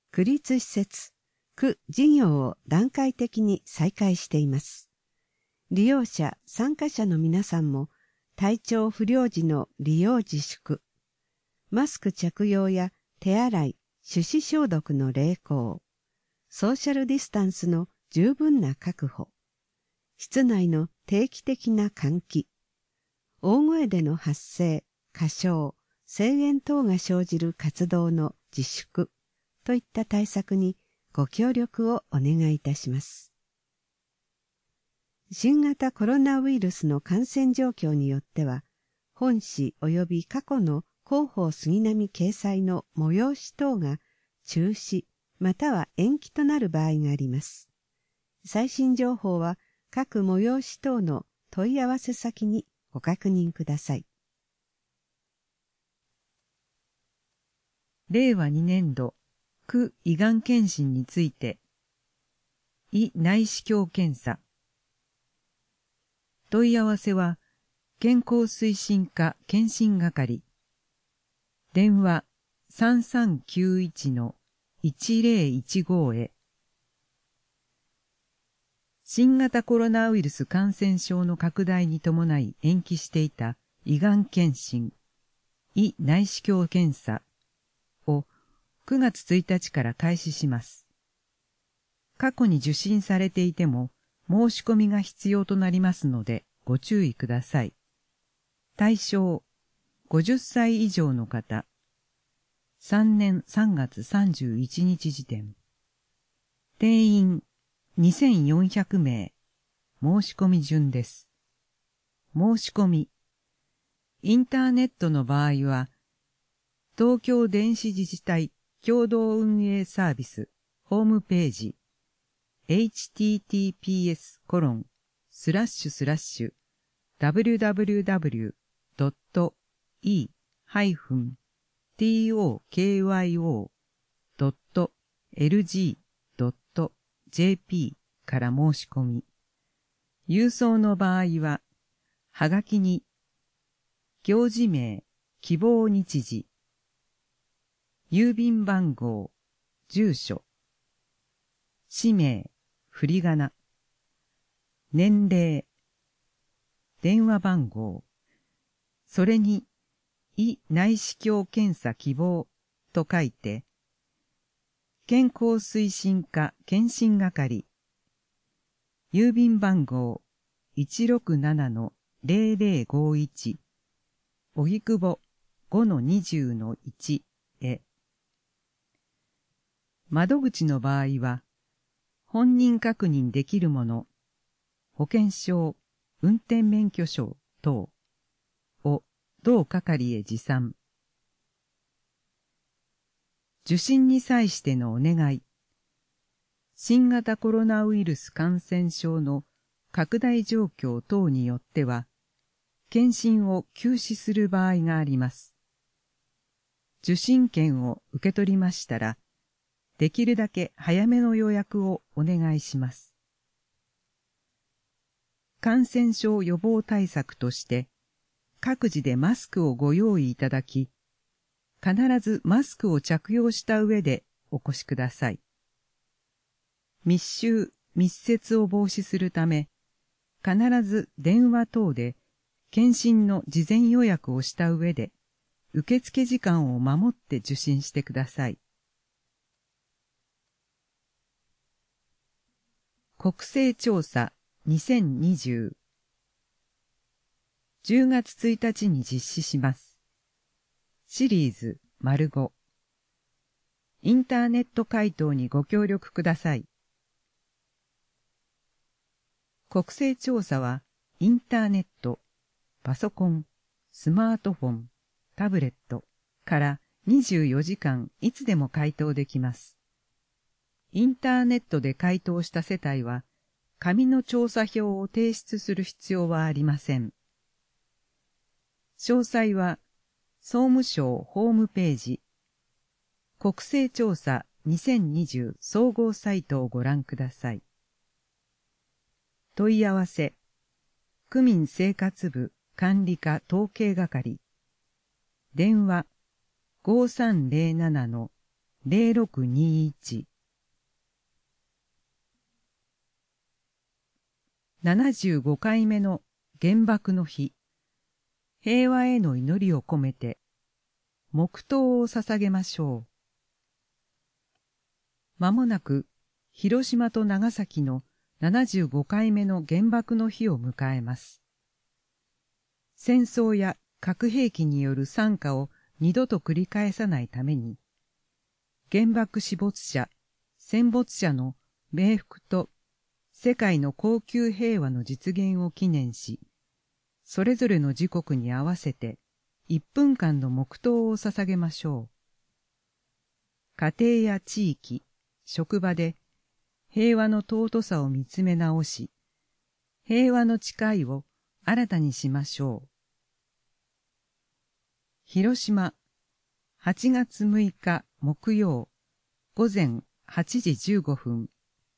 区立施設、区事業を段階的に再開しています。利用者、参加者の皆さんも体調不良時の利用自粛、マスク着用や手洗い、手指消毒の励行、ソーシャルディスタンスの十分な確保、室内の定期的な換気、大声での発声、歌唱、声援等が生じる活動の自粛といった対策にご協力をお願いいたします。新型コロナウイルスの感染状況によっては、本誌及び過去の広報杉並掲載の催し等が中止または延期となる場合があります。最新情報は各催し等の問い合わせ先にご確認ください。 令和2年度区胃がん検診について、胃内視鏡検査。問い合わせは、健康推進課検診係。電話3391-1015へ。新型コロナウイルス感染症の拡大に伴い延期していた胃がん検診、胃内視鏡検査を9月1日から開始します。過去に受診されていても申し込みが必要となりますのでご注意ください。対象、50歳以上の方。3年3月31日時点。定員2400名。申し込み順です。申し込み。インターネットの場合は、東京電子自治体共同運営サービスホームページ https://www.e-tokyo.lg.jp から申し込み。郵送の場合は、はがきに、行事名、希望日時、郵便番号、住所、氏名、振り仮名、年齢、電話番号、それに、胃内視鏡検査希望と書いて、健康推進課検診係、郵便番号 167-0051、荻窪 5-20-1 へ。窓口の場合は、本人確認できるもの、保険証、運転免許証等を同係へ持参。受診に際してのお願い。新型コロナウイルス感染症の拡大状況等によっては、検診を休止する場合があります。受診券を受け取りましたら、できるだけ早めの予約をお願いします。感染症予防対策として、各自でマスクをご用意いただき、必ずマスクを着用した上でお越しください。密集・密接を防止するため、必ず電話等で検診の事前予約をした上で、受付時間を守って受診してください。国勢調査2020 10月1日に実施します。シリーズ ⑤ インターネット回答にご協力ください。国勢調査はインターネット、パソコン、スマートフォン、タブレットから24時間いつでも回答できます。インターネットで回答した世帯は、紙の調査票を提出する必要はありません。詳細は、総務省ホームページ、国勢調査2020総合サイトをご覧ください。問い合わせ、区民生活部管理課統計係、電話 5307-0000 0621 75回目の原爆の日、平和への祈りを込めて黙祷を捧げましょう。まもなく広島と長崎の75回目の原爆の日を迎えます。戦争や核兵器による惨禍を二度と繰り返さないために、原爆死没者、戦没者の冥福と世界の恒久平和の実現を記念し、それぞれの時刻に合わせて1分間の黙祷を捧げましょう。家庭や地域、職場で平和の尊さを見つめ直し、平和の誓いを新たにしましょう。広島、8月6日木曜、午前8時15分。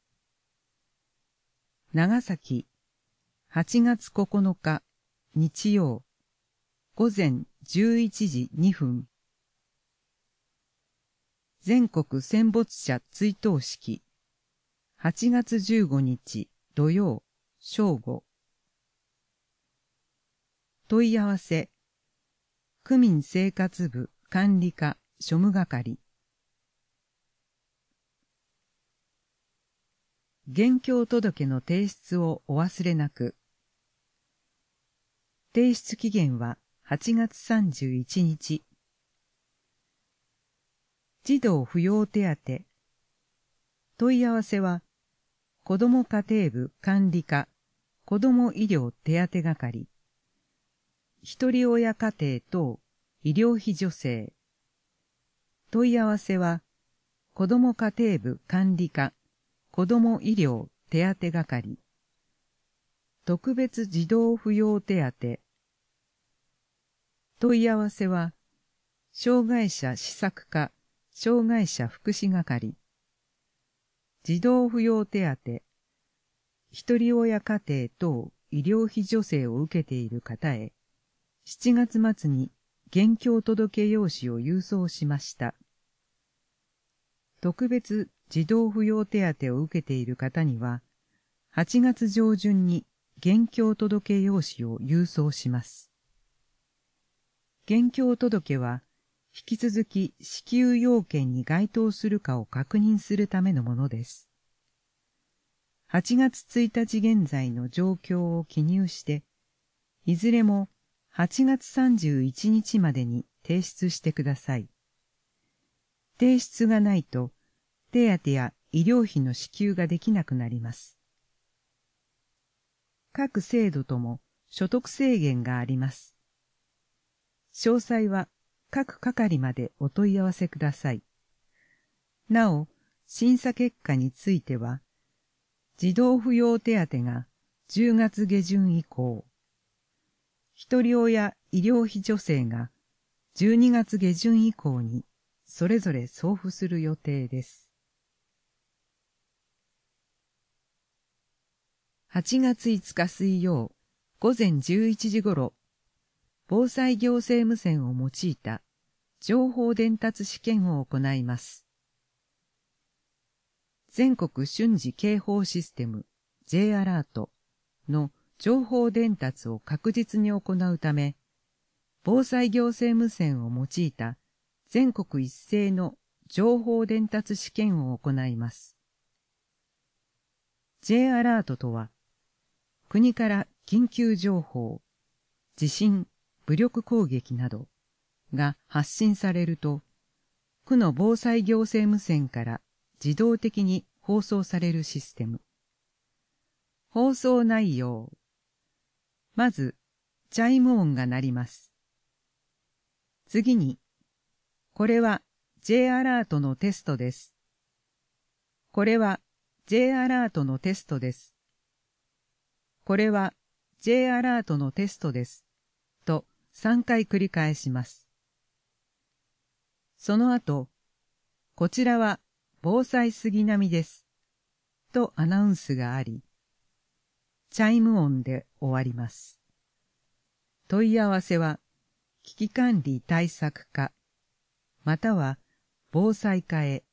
長崎、8月9日日曜、午前11時2分。全国戦没者追悼式、8月15日土曜、正午。問い合わせ、区民生活部管理課庶務係。現況届の提出をお忘れなく。提出期限は8月31日。児童扶養手当。問い合わせは、子ども家庭部管理課子ども医療手当係。ひとり親家庭等医療費助成。問い合わせは、子ども家庭部管理課子ども医療手当係。特別児童扶養手当。問い合わせは、障害者施策課障害者福祉係。児童扶養手当。ひとり親家庭等医療費助成を受けている方へ、7月末に現況届用紙を郵送しました。特別児童扶養手当を受けている方には、8月上旬に現況届用紙を郵送します。現況届は、引き続き支給要件に該当するかを確認するためのものです。8月1日現在の状況を記入して、いずれも8月31日までに提出してください。提出がないと、手当や医療費の支給ができなくなります。各制度とも所得制限があります。詳細は各係までお問い合わせください。なお、審査結果については、児童扶養手当が10月下旬以降、ひとり親医療費助成が12月下旬以降にそれぞれ送付する予定です。8月5日水曜午前11時ごろ、防災行政無線を用いた情報伝達試験を行います。全国瞬時警報システム J アラートの情報伝達を確実に行うため、防災行政無線を用いた全国一斉の情報伝達試験を行います。J アラートとは、国から緊急情報、地震、武力攻撃などが発信されると、区の防災行政無線から自動的に放送されるシステム。放送内容。まず、チャイム音が鳴ります。次に、これは J アラートのテストです。これは J アラートのテストです。これは J アラートのテストです。と3回繰り返します。その後、こちらは防災杉並です。とアナウンスがあり、チャイム音で終わります。問い合わせは、危機管理対策課、または防災課へ